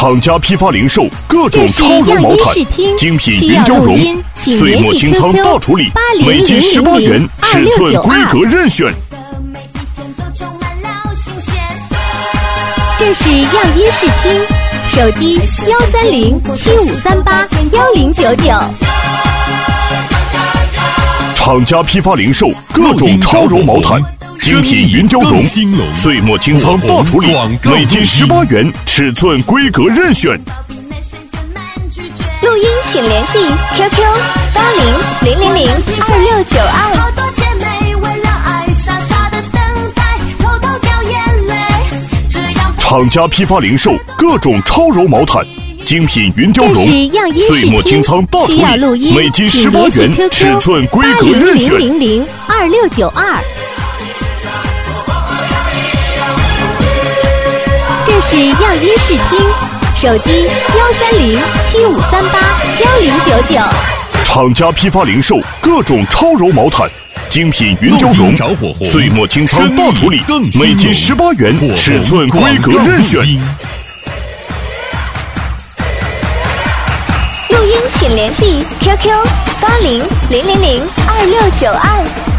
厂家批发零售各种超柔毛毯，精品云貂绒，碎末清仓大处理，每斤18元，尺寸规格任选。 这是样衣视听，手机13075381099。 厂家批发零售各种超柔毛毯，精品云貂绒，碎末清仓大处理，每斤18元，尺寸规格任选。 录音请联系 QQ8000026922。 厂家批发零售各种超柔毛毯，精品云貂绒，碎末清仓大处理，每斤18元，尺寸规格任选。 8000026922。这是样衣视听，手机13075381099。 厂家批发零售各种超柔毛毯，精品云貂绒，碎末清仓大处理，每斤18元，尺寸规格任选。 录音请联系 QQ8000026922。